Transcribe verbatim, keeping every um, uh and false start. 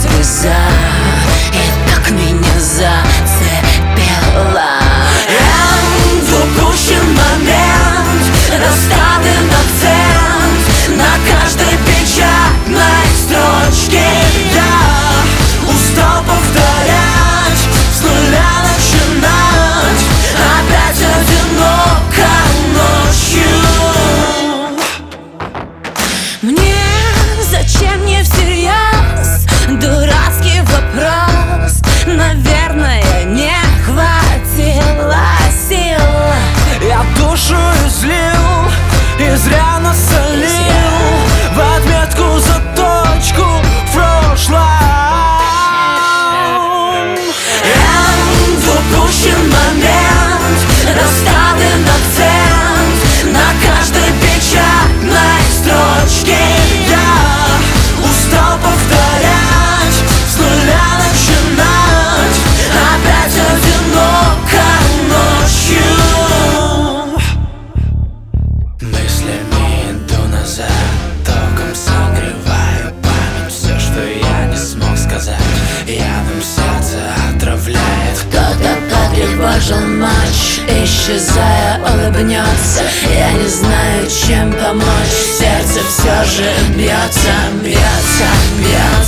слеза, и так меня зацепила. В упущен момент, расставлен акцент на каждой печатной строчке. Я устал повторять, с нуля начинать, опять одиноко ночью. Мне зачем мне всерьез дурацкий вопрос? Наверное, не хватило сил. Я душу излил и зря насолил в отметку за точку в прошлом. В упущен момент, расставлен акцент на каждой печатной строчке. Я устал повторять, с нуля начинать, опять одиноко ночью. Мыслями иду назад, током согреваю память. Все, что я не смог сказать, ядом сердце отравляет. Кто-то потревожил ночь, исчезая, улыбнется. Я не знаю, чем помочь, сердце все же бьется, бьется, бьется.